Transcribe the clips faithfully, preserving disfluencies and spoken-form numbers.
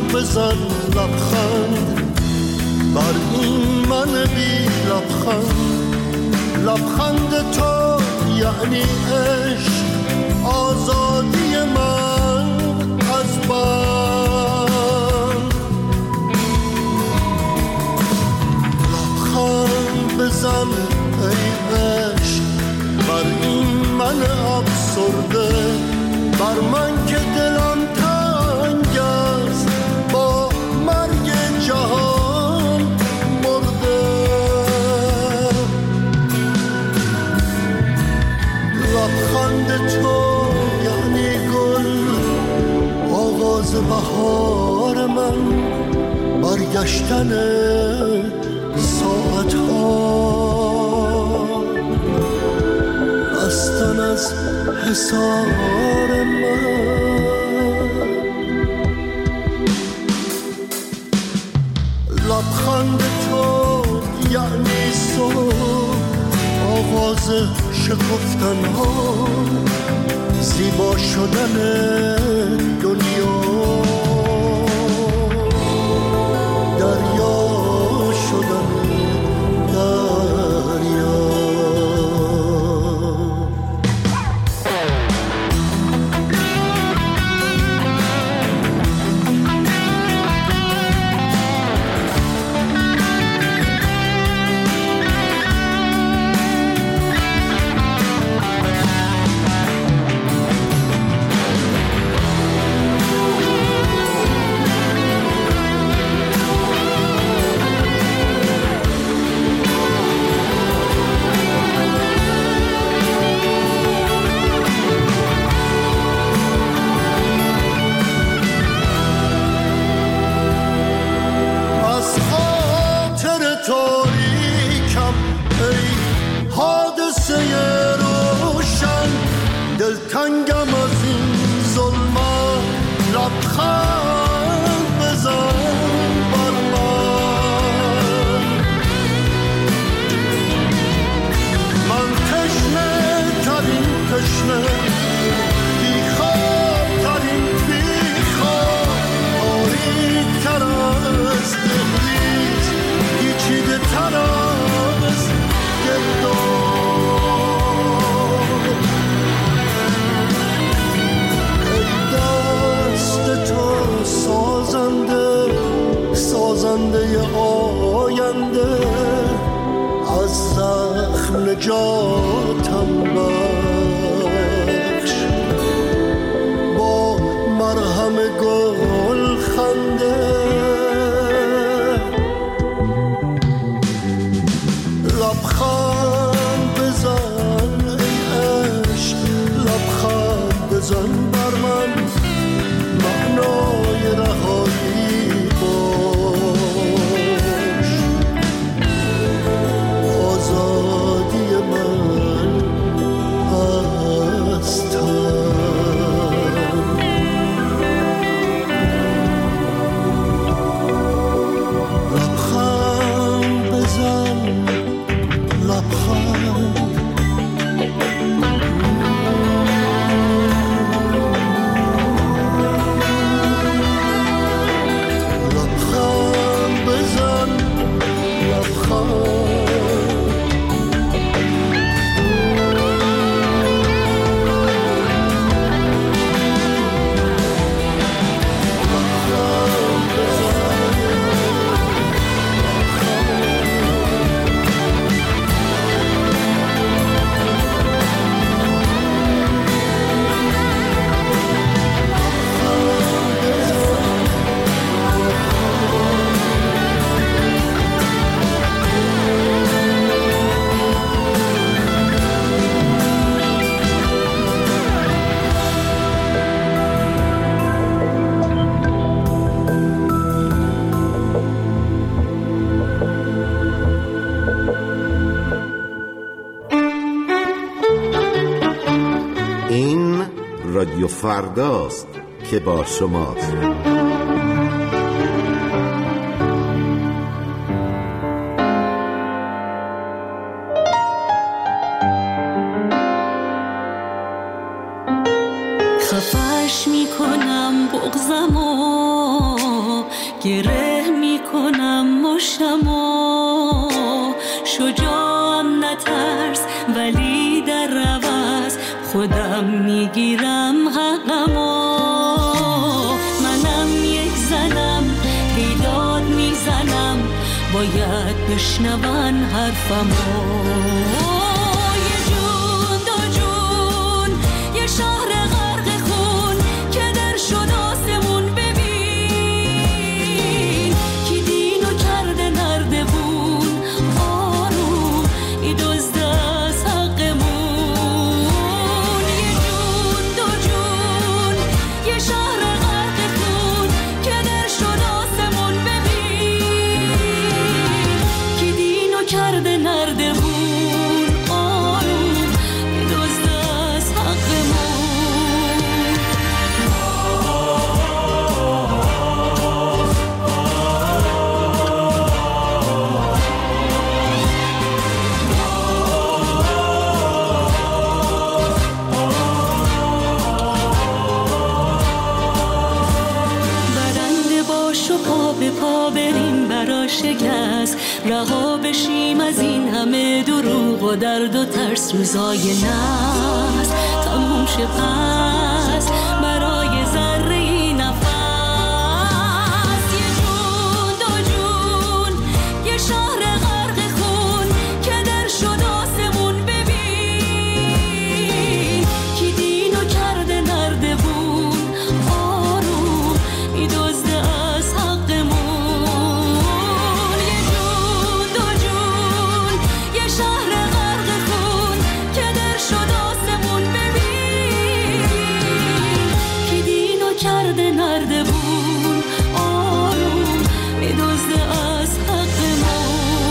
بزن لبخند بر این من بی لبخند. لبخند تو یعنی عشق، آزادی من از بند. لبخند بزن ای عشق بر این من افسرده، بر من که دلم تنگ است با مرگ جهان مرده. لبخند تو یعنی گل، آغاز بهار من، برگشتن ساعت ها، رستن از حصار من. لبخند تو یعنی صبح، آغاز شکفتن ها، زیبا شدن دنیا، دریا شدن دریا. دلتنگم از این ظلمت، لبخند بزن بر من. من تشنه ترین تشنه، بیخواب ترین بیخواب، تاریک تر از دهلیز، پیچیده تر از گرداب. تو سازنده، سازنده آینده، از زخم نجاتم بخش، با مرهم گل خنده. لبخند بزن ای عشق، لبخند بزن بر من، معنای رهایی باش، آزادی من از تن. لبخند بزن لبخند، رادیو فرداست که با شماست. خفش میکنم بغضمو، گره میکنم مشتمو، شجاعم نترس ولی در عوض خودم میگیرم حقمو. منم یک زنم بیداد میزنم، باید بشنون حرفمو. یه جون دو جون یه شهر غرق خون که در شد آسمون، ببین کی دینو کرده نردبون، آروم ای دزد از حقمون. یه جون دو جون یه شهر غرق خون که در شد آسمون، ببین کی دینو کرده نردبون، آروم ای دزد از حقمون. برنده باش و پا به پا بریم برا شکست، رها بشیم از این همه دروغ و درد و ترس. روزای نحس تموم شه پس برای ذره نفس. یه جون دو جون یه شهر غرق خون که در شد آسمون، ببین کی دینو کرده نردبون، آروم ای دزد از حقمون. یه جون دو جون یه شهر غرق خون که در شد آسمون، ببین کی دینو کرده نردبون، آروم ای دزد از حقمون.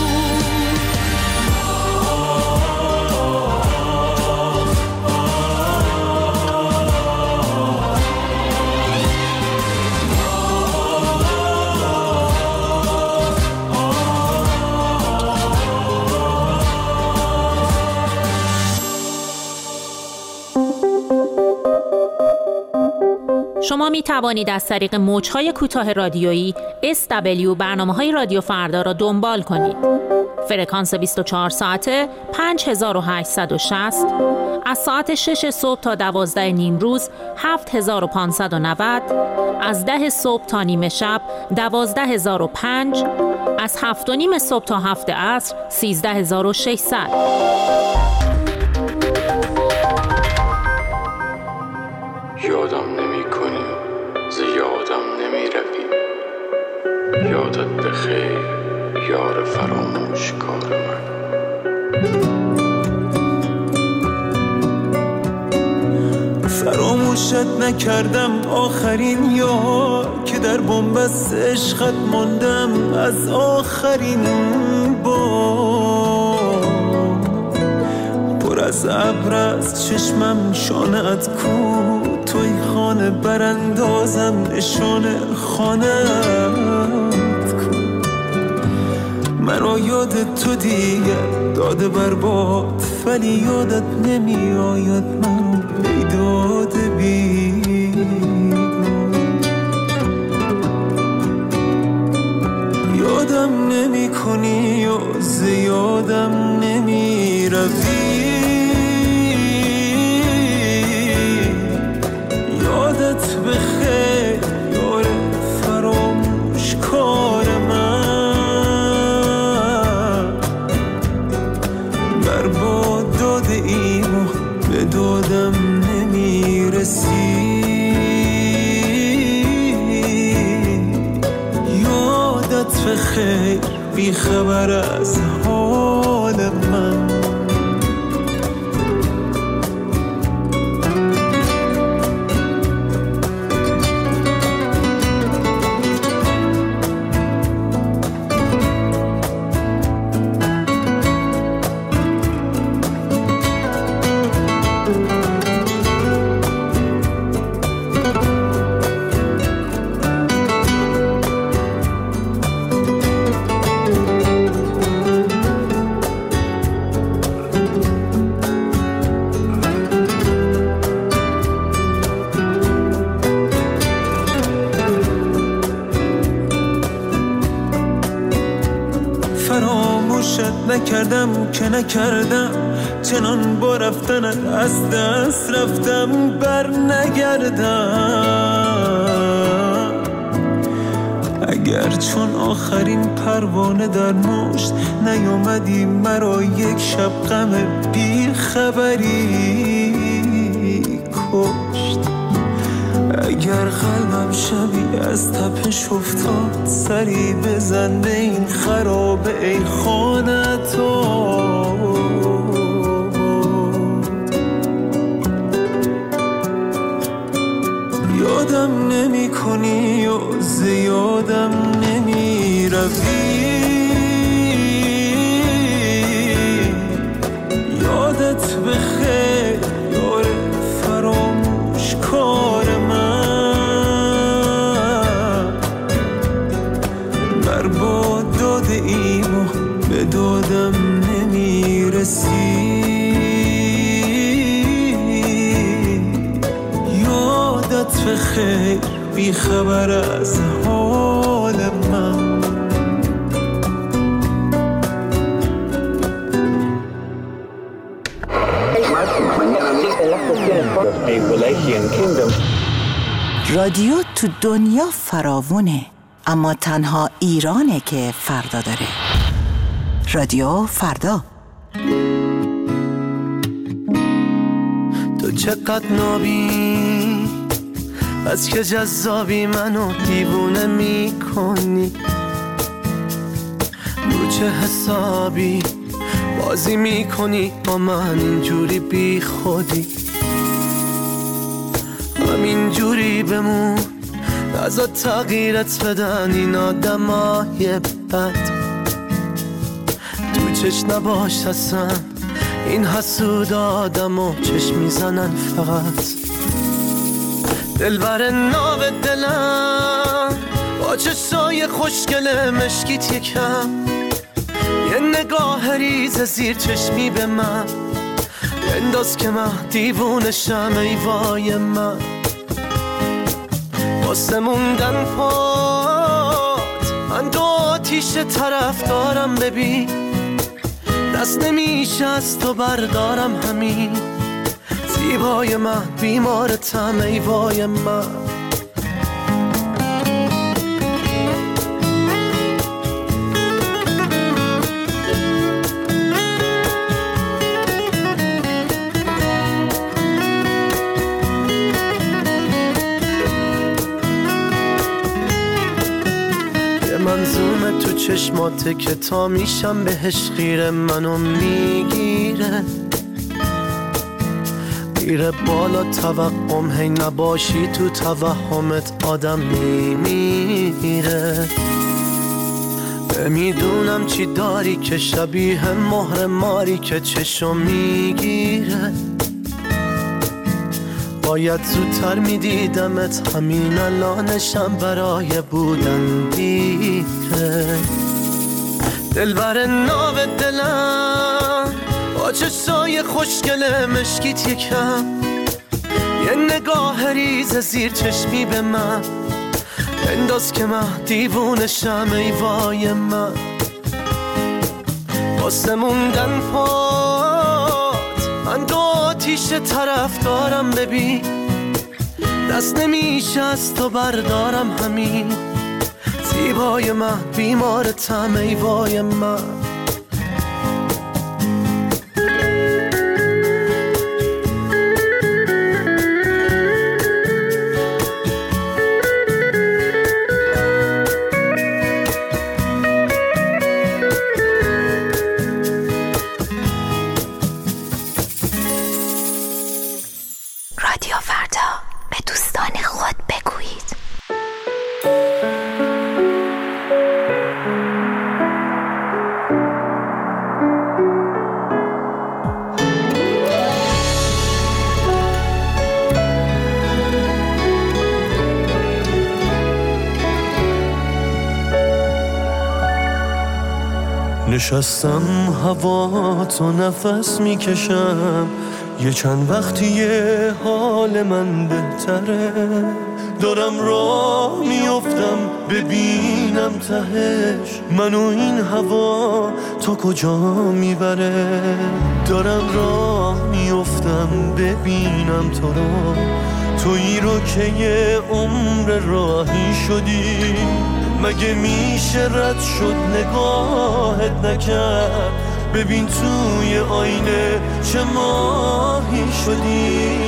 شما می توانید از طریق موج‌های کوتاه رادیویی اس دبلیو برنامه‌های رادیو فردا را دنبال کنید. فرکانس بیست و چهار ساعته پنج هزار و هشتصد و شصت، از ساعت شش صبح تا دوازده نیم روز هفت هزار و پانصد و نود، از ده صبح تا نیمه شب دوازده هزار و پنج، از هفت و نیم صبح تا هفت عصر سیزده هزار و ششصد. یادم نمی کنی، زیادم نمی روی، یادت بخیر یار فراموش کار من. فراموشت نکردم آخرین یار که در بنبست عشقت ماندم از آخرین بار. پر از ابر از چشمم شانه‌ات کو، توی خانه براندازم نشانه خانه‌ات کو. مرا یاد تو دیگر داده برباد، ولی یادت نمی آید منو ای داده بیداد. یادم نمی کنی و زیادم نمی روی، یادت بخیر یار فراموش کار من. برباد داده ایم و به دادم نمیرسی، یادت بخیر بی خبر از حال من. نکردم که نکردم، چنان با رفتنت از دست رفتم بر نگردم. اگر چون آخرین پروانه در مشت نیامدی مرا یک شب غم بی خبری کشت. اگر قلبم شبی از تپش افتاد سری بزن به این خراب ای خانه تو. یادم نمی کنی و زیادم نمی روی، یادت بخیر یار فراموش کار من. برباد داده ایم و به دادم نمی رسی، یادت بخیر بی خبر از حال من. رادیو تو دنیا فراوونه، اما تنها ایرانه که فردا داره. رادیو فردا. تو چقدر نابی، از که جذابی منو دیوونه میکنی، رو چه حسابی بازی میکنی با من اینجوری بی خودی. همینجوری بمون، نزا تغییرت بدن این آدمای بد. تو چش نباش اصلا، این حسود آدمو چشم میزنن فقط. دلبر ناو دلم با چشای خوشگل مشکیت یکم، یه نگاه ریز زیر چشمی به من انداز که من دیوونشم ای وای من. واسه موندن پات من دو آتیش طرف دارم، ببین دست نمیشه از تو بردارم همین. زیبای من بیمارتم ای وای من. منظومه تو چشماته که تا میشم بهش خیره، منو میگیره میره بالا توقم، هی نباشی تو توهمت آدم میمیره. نمیدونم چی داری که شبیه مهر ماری که چشم میگیره. باید زودتر میدیدمت، همین الانشم برای بودن دیره. دلبر ناو دلم با چشای خوشگل مشکیت یکم، یه نگاه ریز زیر چشمی به من انداز که من دیوونشم ای وای من. واسه موندن پات من دو آتیش طرف دارم، ببین دست نمیشه از تو بردارم همین. زیبای من بیمارتم ای وای من. رادیو فردا، به دوستان خود بگویید. نشستم هوا تو نفس میکشم، یه چند وقتیه حال من بهتره. دارم راه میافتم ببینم تهش منو این هوا تا کجا میبره. دارم راه میافتم ببینم تو رو، تویی رو که یه عمر راهی شدی. مگه میشه رد شد نگاهت نکرد؟ ببین توی آینه چه ماهی شدی.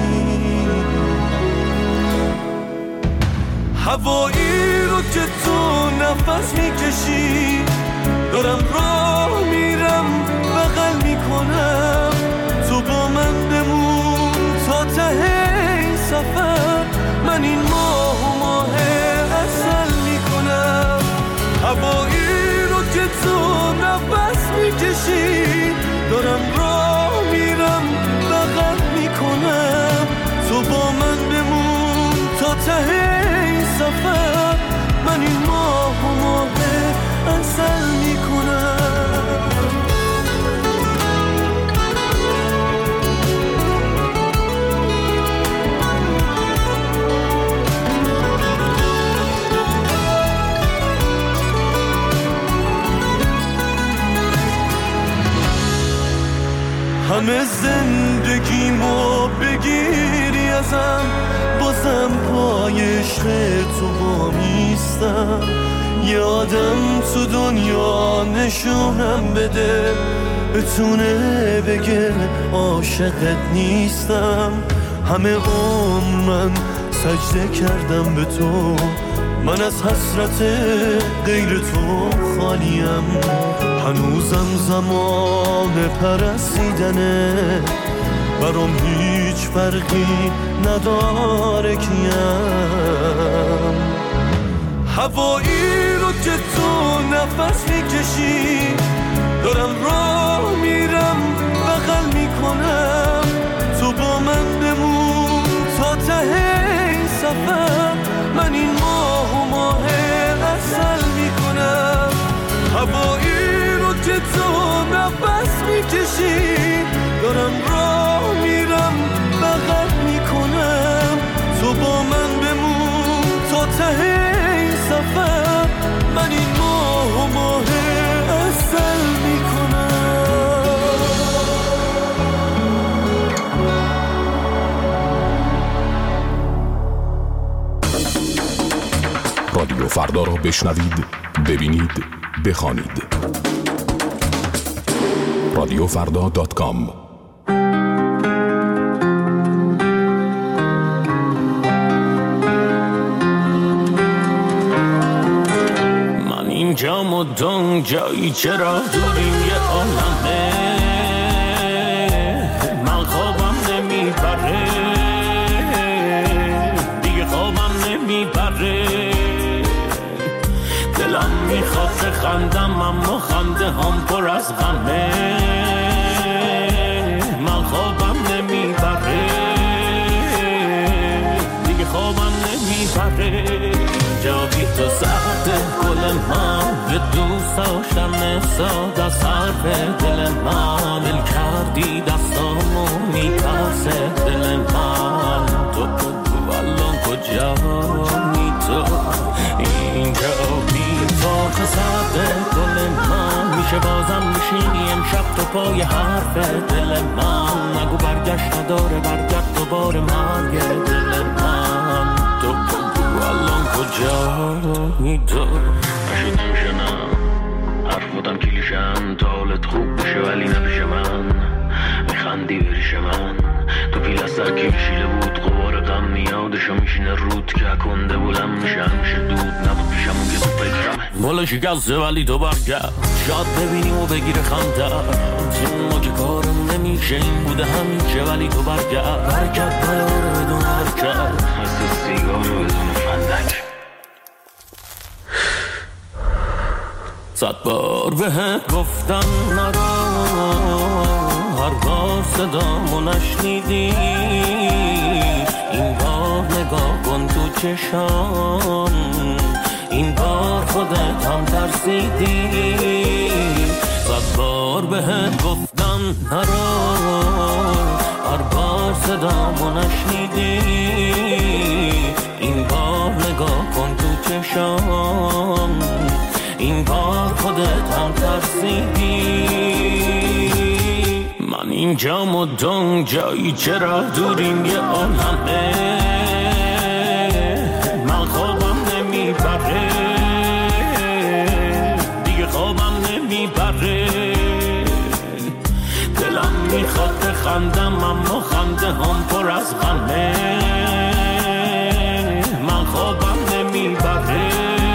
هوایی رو که تو نفس میکشی، دارم راه میرم بغل میکنم. تو با من بمون تا ته این سفر، من این ماه و ماه عسل میکنم. هوایی رو که تو نفس میکشی، دارم راه میرم بغل میکنم. تو با من بمون تا ته سفر، من این ماه و ماه عسل میکنم. همه زندگیمو بگیری ازم، بازم پای عشق تو با میستم. یادم تو دنیا نشونم بده، بتونه بگه عاشقت نیستم. همه عمر من سجده کردم به تو، من از حسرت غیر تو خالیم. هنوزم زمان پرستیدنه، برام هیچ فرقی نداره کیم. هوایی رو که تو نفس میکشی، دارم راه میرم بغل میکنم. تو با من بمون تا ته این سفر، من این ماه و ماه عسل میکنم. هوایی رو که تو نفس میکشی، دارم راه میرم بغل میکنم. تو با من بمون تا ته این سفر، من این ماه و ماه عسل میکنم. رادیو فردا را بشنوید، ببینید، بخوانید. رادیو فردا دات کام. من اینجا مدام جایی، چرا دوریم یه عالمه. من خوابم نمیبره دیگه، خوابم نمیبره. دلم میخواد خندم اما خنده هم پر از غمه. من خوابم نمیبره دیگه، خوابم نمیبره. جا بی تو سخته گل من، به دوست داشتن ساد از حرف دل من. دل کردی دستامو میترسه دل من. تو بگو الان کجایی تو؟ اینجا بی تو سخته گل من، میشه بازم میشینی امشب تو پای حرف دل من. نگو برگشت نداره، برگرد دوباره مرگ دل من. تو بگو الان کجایی تو؟ نشدم شنم حرف بودم کلیشم، تا حالت خوب بشه ولی نبیشه. من میخندی بریش من، تو پیل از سرکی بشیده بود غبار غم میادشو میشینه رود که کنده بلم میشه. همیشه دود نبود پیشم اون که تو فکرمه. بالا شکسته ولی تو برگرد، شاد ببینیم و بگیره خنده. ما که کارم نمیشه این بوده همیشه، ولی تو برگرد. برگرد نیاره بدون حرکت، مثل سیگار رو بدون فندک. صد بار بهت گفتم نرو، هر بار صدامو نشنیدی. این بار نگاه کن تو چشام، این بار خودت هم ترسیدی. صد بار بهت گفتم نرو، هر بار صدامو نشنیدی. این بار نگاه کن تو چشام، این بار خودت هم ترسیدی. من اینجام و دون جایی چرا دوریم یه عالمه، من خوابم نمیبره دیگه، خوابم نمیبره. دلم میخواد بخندم اما خنده هم پر از غمه، من خوابم نمیبره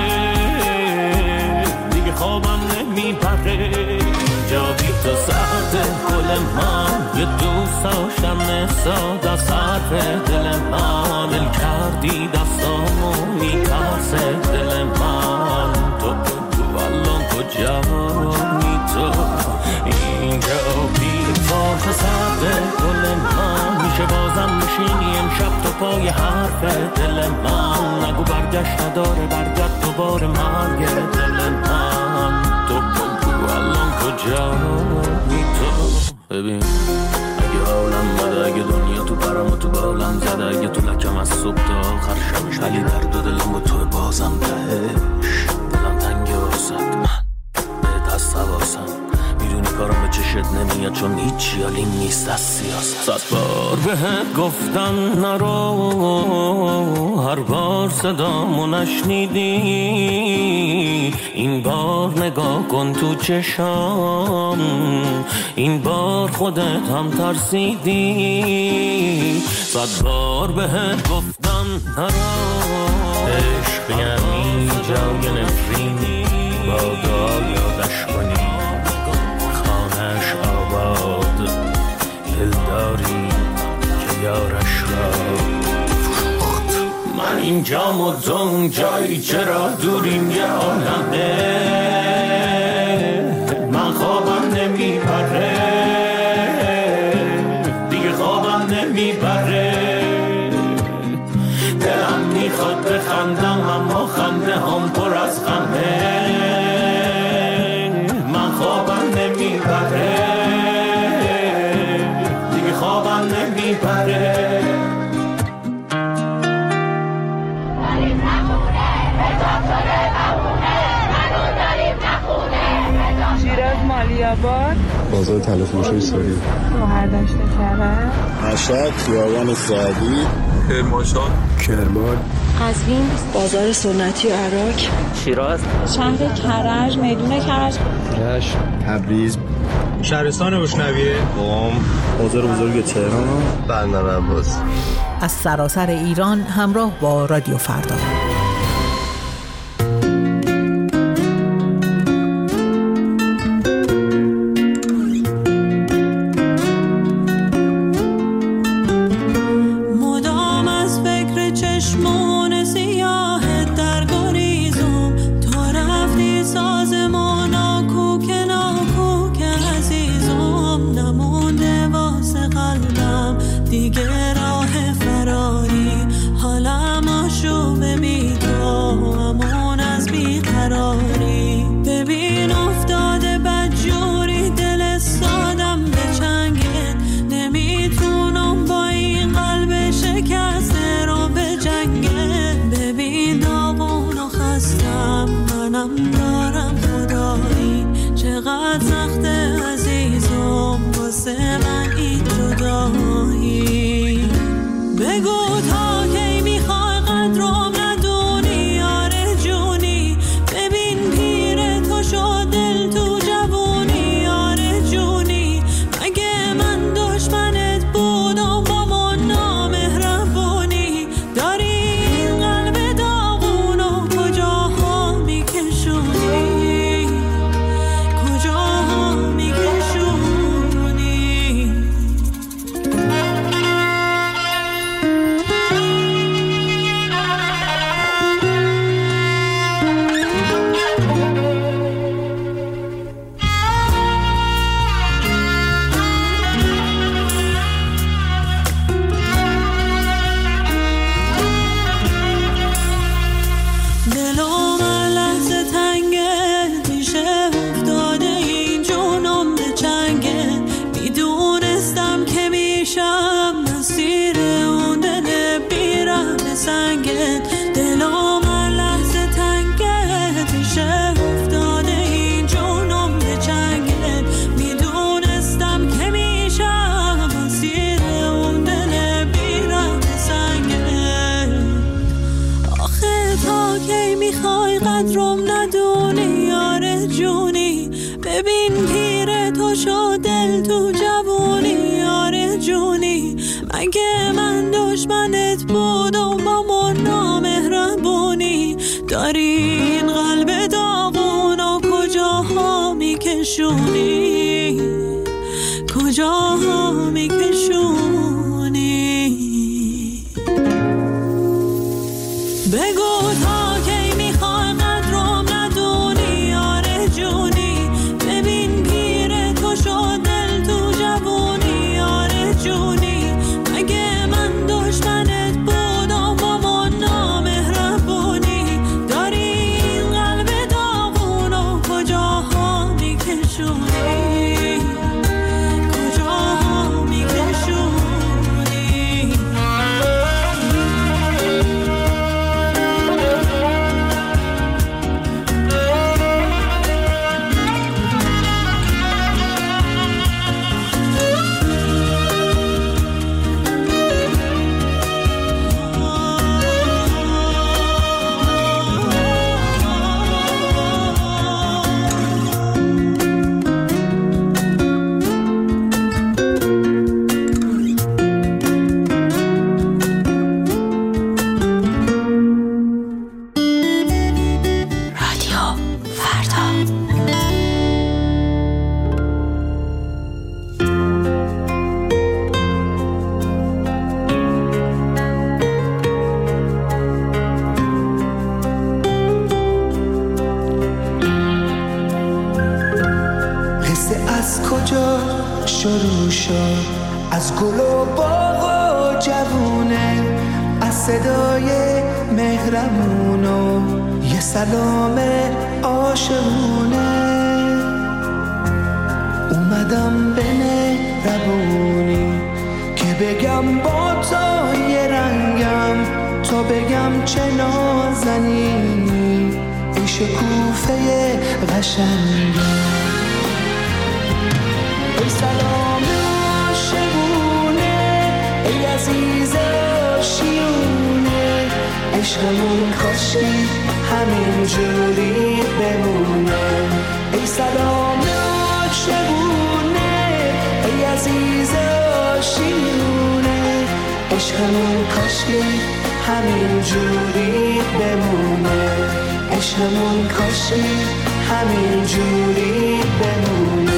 دیگه، خوابم نمیبره. جا بی تو ساعت گل من، یه دوست داشتم ساده صرف دل من، دل کردی دستامو میترسه دل من. تو بگو الان کجایی تو، اینجا بی تو ساعت گل من، میشه بازم میشینی امشب تو پای حرف دل من. نگو برگشت نداره، برگرد دوباره مرگ دل من. تو بگو الان کجایی تو. ببین اگه حالم بده، اگه دنیا تو پرم و تو بالم زده، اگه تو لکم از صبح تا آخر شبش، ولی درد و دلم و تو بازم تهش. دلم تنگه واسد، من بهت هست حواسم، میدونی کارم به چشت نمیاد چون هیچ یالی نیست از سیاست. صد بار بهت گفتم نرو، هر بار صدامو نشنیدی. این بار نگاه کن تو چشام، این بار خودت هم ترسیدی. صد بار بهت گفتم نرو، عشق یعنی جای نفرینی، بادا یادش کنی خانش آباد، دلداری که یارش را فروخت. من اینجام و دون جایی چرا دوریم یه عالمه، من خوابم نمیبره دیگه، خوابم نمیبره. دلم میخواد بخندم اما خنده هم پر از غمه، من خوابم نمیبره دیگه، خوابم نمیبره. شیراز مالیاباد، بازار طلا فروشی سوری، مهردشت کرد، مشهد خیابان سعدی، کرمانشاه، کرمان، قزوین، بازار سنتی و عراق، شیراز، شهر کرج، میدون کرج، رشت، تبریز، شهرستان بوشنویه، قم، بازار بزرگ تهران، بندر عباس. از سراسر ایران همراه با رادیو فردا. کجاها میکشونی ندونی یار جونی، ببین پیر تو شد دل تو جوونی یار جونی، مگه من دشمنت بودم با من نامهربونی، داری این قلب داغون و کجاها میکشونی، کجاها میکشونی، بگو تا کی میخوای قدرم ندونی یار جونی، ببین پیر تو شد دل تو جوونی یار جونی، مگه من دشمنت بودم با من نامهربونی، داری این قلب داغون و کجاها میکشونی، کجاها میکشونی. شروع شد از گل و باغ و جوونه، از صدای مهرمون و یه سلام عاشقونه، اومدم به مهربونی که بگم با تو یه رنگم، تا بگم چه نازنینی این شکوفه قشنگم، ای سلام عاشقونه، ای عزیز آشیونه، عشقمون کاشکی همین جوری بمونه، ای سلام عاشقونه، ای عزیز آشیونه، عشقمون کاشکی همین جوری بمونه، عشقمون کاشکی همین جوری بمونه.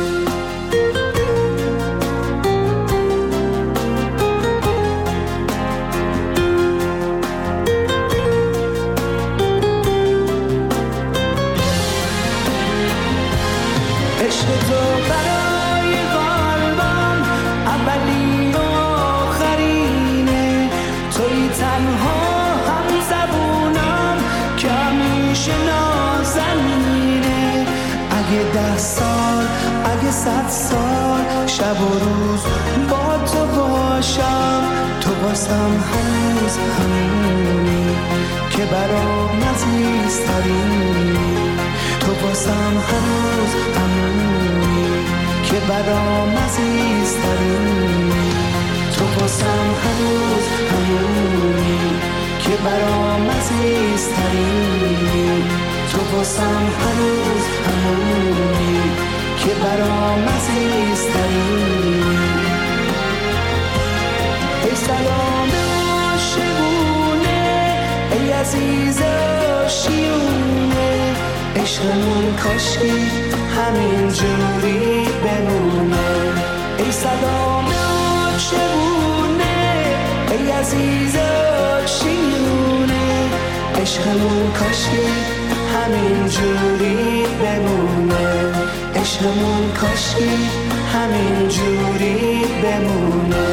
ده سال اگه صد سال شب و روز با تو باشم، تو باسم هنوز همونی که برام عزیزترینی، تو باسم هنوز همونی که برام عزیزترینی، تو باسم هنوز همونی که برام عزیزترینی، تو باسم هنوز همونی که برام عزیزترینی. ای سلام عاشقونه، ای عزیز آشیونه، عشقمون کاشکی همین جوری بمونه، ای سلام عاشقونه، ای عزیز آشیونه، عشقمون کاشکی همین جوری بمونه، عشقمون کاشکی همین جوری بمونه.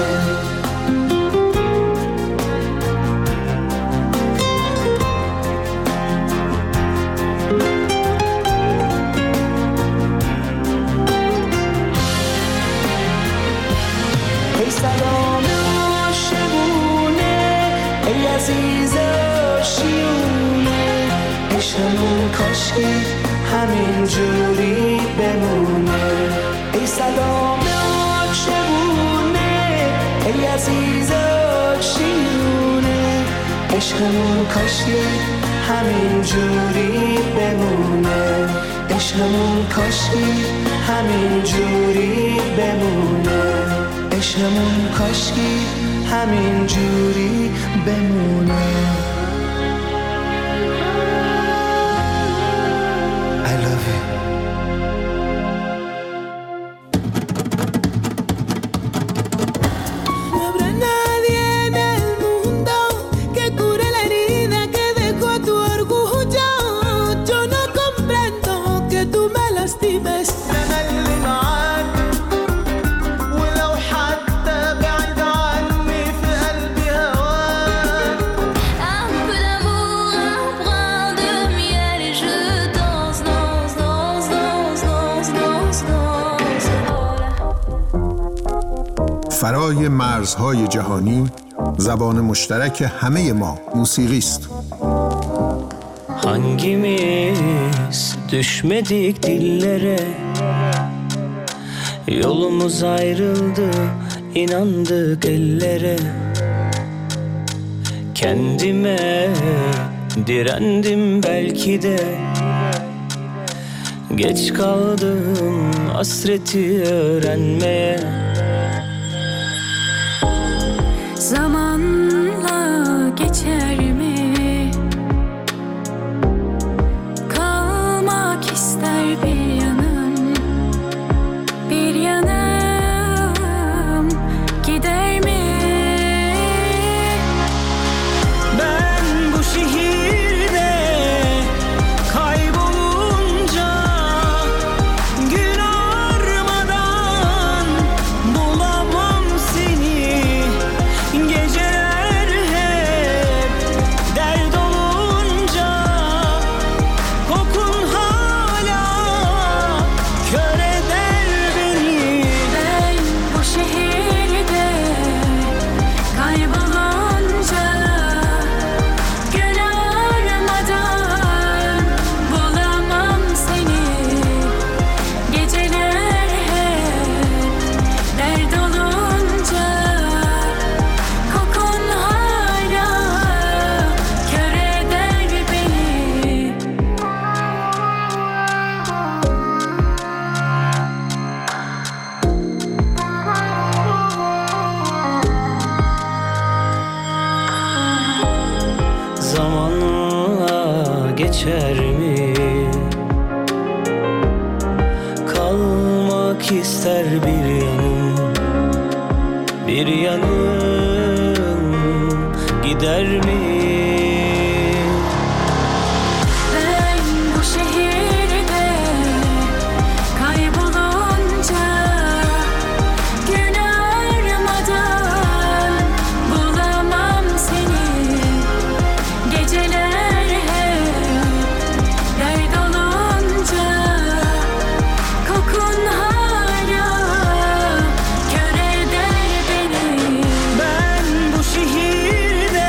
ای سلام عاشقونه، ای عزیز آشیونه، عشقمون کاشکی همین جوری بمونه، ای سلام عاشقونه، ای عزیز آشیونه، عشقمون کاشکی همین جوری بمونه، عشقمون کاشکی همین جوری بمونه، عشقمون کاشکی همین جوری بمونه. I love you. فرای مرزهای جهانی زبان مشترک همه ما موسیقی است. Hangimiz düşmedik dillere, yolumuz ayrıldı, inandık ellere. Kendime direndim belki de, geç kaldım hasreti öğrenmeye. Zamanla geçer mi? Kalmak ister bir yanım, bir yanım gider mi? Ben bu şehirde kaybolunca gün armadan bulamam seni. Geceler hep dert olunca kokun hala kör eder beni. Ben bu şehirde kaybolunca gün armadan bulamam seni. Geceler hep dert olunca kokun hala kör eder beni. Zamanla geçer mi? Kalmak ister bir yanım, bir yanım gider mi? Ben bu şehirde kaybolunca gün armadan bulamam seni. Geceler hep dert olunca kokun hala kör eder beni. Ben bu şehirde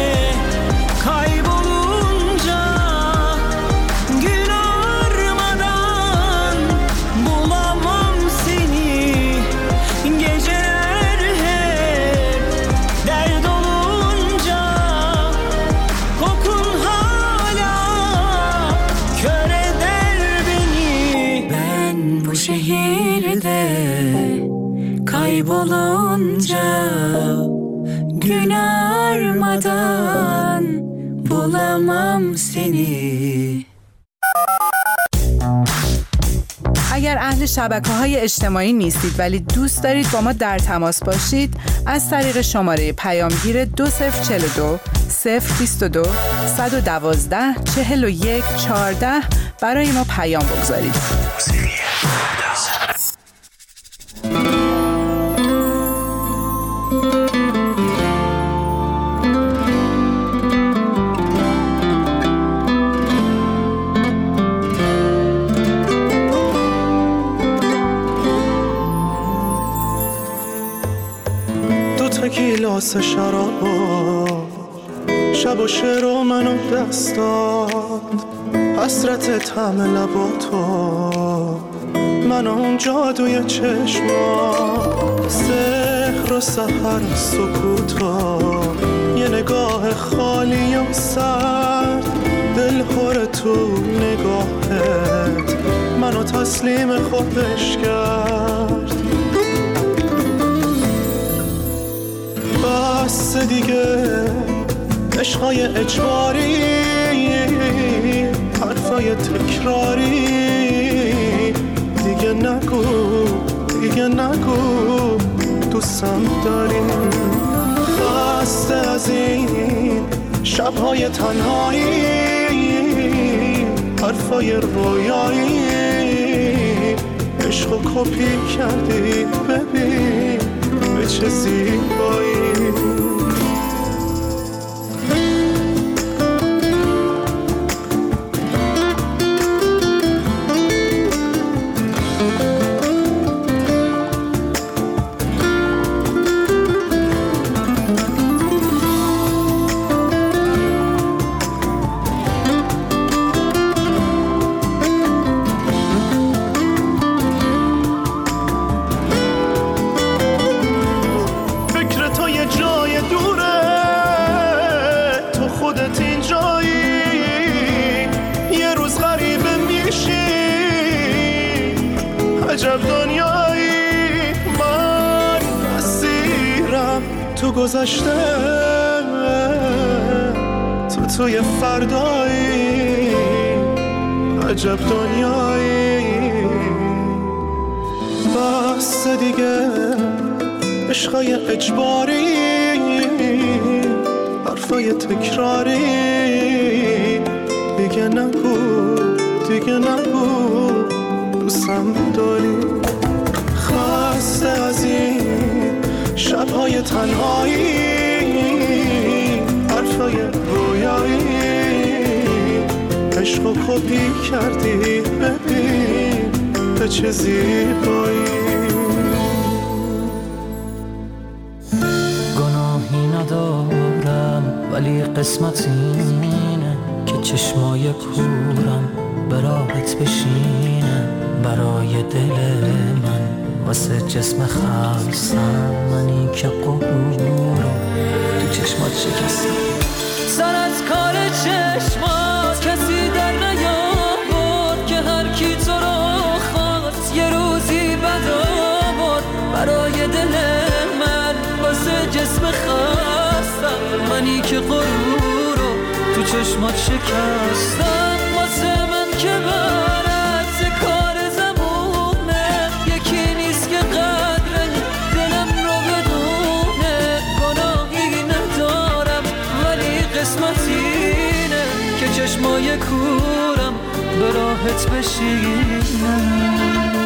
kaybolunca gün armadan bulamam seni. Geceler hep dert olunca kokun hala kör eder beni. Ben bu şehirde kaybolunca gün armadan bulamam seni. اگر اهل شبکه‌های اجتماعی نیستید ولی دوست دارید با ما در تماس باشید، از طریق شماره پیامگیر دو صفر چهل و دو صفر بیست و دو صد و دوازده چهل و یک چهارده برای ما پیام بگذارید. گیلاس شرابا شب و شعر و منو دست داد، حسرت طعم لباتو من اون جادوی چشما، سحر و سحر و سکوتا، یه نگاه خالی و سرد میخوره تو نگاهت، منو تسلیم خودش کرد. بس دیگه عشقای اجباری، حرفای تکراری، دیگه نگو دیگه نگو دوستم داری. خسته از این شبهای تنهایی، حرفای رویایی، عشق و کپی کردی، ببین به چه زیبایی. عجب دنیایی، من اسیرم تو گذشته، تو توی فردایی. عجب دنیایی، بس دیگه عشقای اجباری، حرفای تکراری، دیگه نگو دیگه نگو دوستم داری. خسته از این شبهای تنهایی، حرفای رویایی، عشق و کپی کردی، ببین به چه زیبایی. گناهی ندارم ولی قسمت اینه که چشمای کورم به راحت بشینه برای دل من، واسه جسم خستم منی که قبور رو تو چشمات شکستم. سر از کار چشمات کسی در نیاورد، که هر کی تو رو خواست یه روزی بد آورد. برای دل من واسه جسم خستم منی که غرور رو تو چشمات شکستم. واسه من که برعکس کار زمونه، یکی نیست که قدر دلم رو بدونه. گناهی ندارم ولی قسمت اینه که چشمای کورم به راحت بشینم.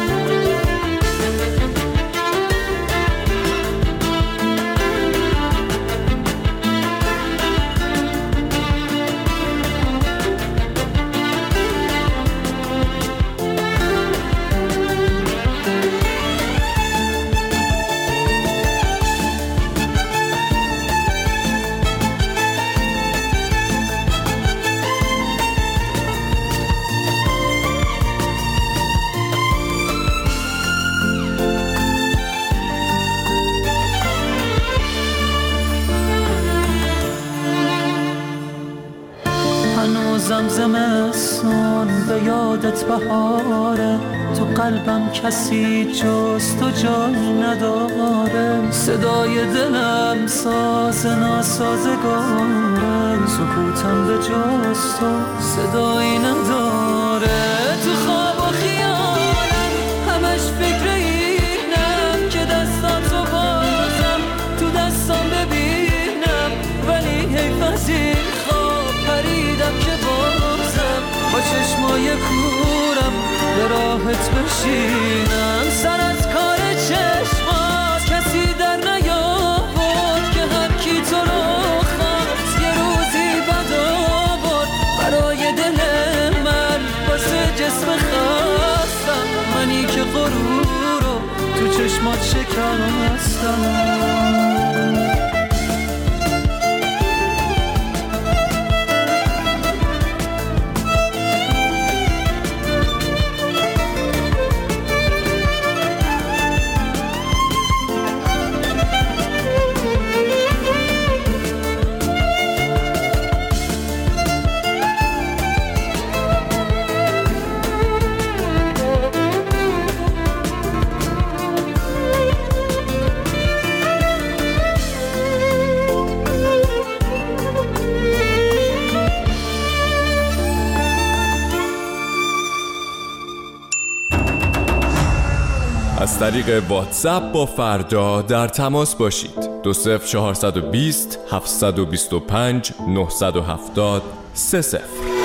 زمستون به یادت بهاره، تو قلبم کسی جز تو جای نداره. صدای دلم ساز ناسازگاره، سکوتم به جز تو صدایی نداره. تو خواب و خیالم همش فکر اینم که دستاتو بازم تو دستام ببینم، ولی حیف از این خواب پریدم که با چشمای کورم به راحت بشینم. سر از کار چشمات کسی در نیاورد، که هر کی تو رو خواست یه روزی بد آورد. برای دل من واسه جسم خستم منی که غرور رو تو چشمات شکستم. از طریق واتساپ با فردا در تماس باشید. دو صفر چهارصد و بیست هفتصد و بیست و پنج نهصد و هفتاد سه صفر.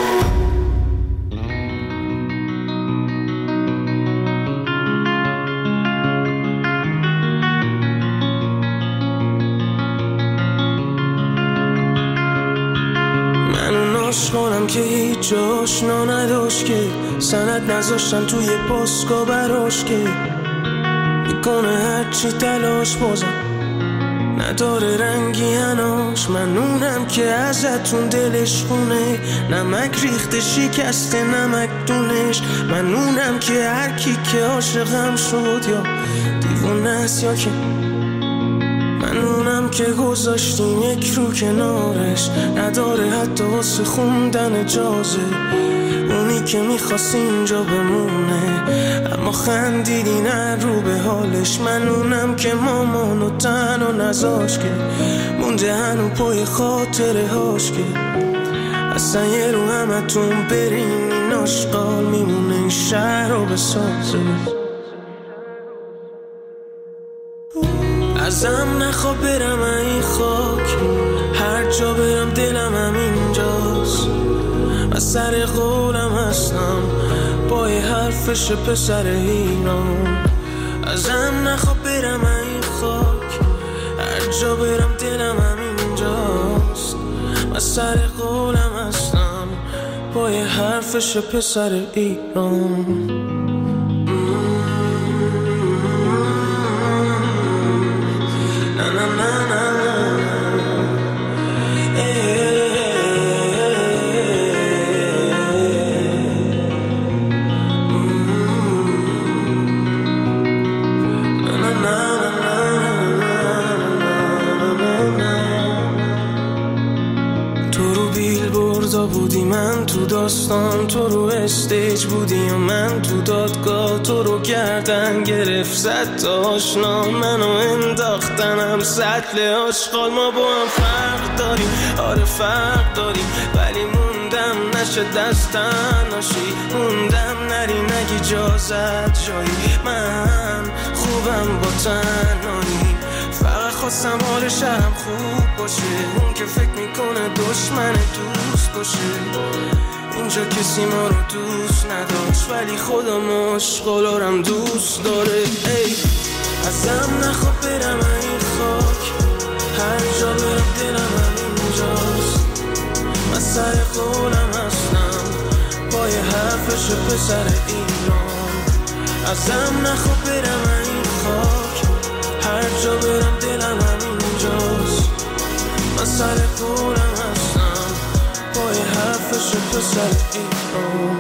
عشقانم که هیچ آشنا نداشت، که سند نذاشتن توی پاسکا براش، که میکنه هرچی تلاش بازم نداره رنگی هناش. منونم که ازتون دلش خونه، نمک ریخته شکسته نمک دونش. منونم که هر کی که عاشقم شد یا دیوونه است یا که منونم که گذاشتیم یک رو کنارش، نداره حتی واسه خوندن اجازه. اونی که میخواست اینجا بمونه اما خندیدی نه رو به حالش. منونم که مامانو تنها نذاش، که مونده هنو پای خاطره هاش، که اصلا یه رو همتون برین این آشقال میمونه این شهر رو بسازه. ازم نخواه برم این خاک، هر جا برم دلم همینجاست. من سر قولم هستم پای حرفش پسر ایران. ازم نخواه برم این خاک، هر جا برم دلم همینجاست. من سر قولم هستم پای حرفش پسر ایران. بودی من تو داستان، تو رو استیج بودی و من تو دادگاه. تو رو گردن گرفت صد تا آشنا، منو انداختنم سطل آشغال. ما با هم فرق داریم، آره فرق داریم، ولی موندم نشه دستن ناشی. موندم نری نگی اجازت جایی، من خوبم با تنهایی. فقط خواستم حال شهرم خوب باشه، اون که فکر میکنه دشمن دوست باشه. اینجا کسی ما رو دوست نداشت، ولی خودم عشقالارم دوست داره. ای ازم نخواه برم این خاک، هر جا برم دلم همینجاست. من سر قولم هستم پای حرفش پسر ایران. ازم نخواه برم این خاک، هر جا برم دلم همینجاست. من سر قولم هستم پای حرفش پسر ایران.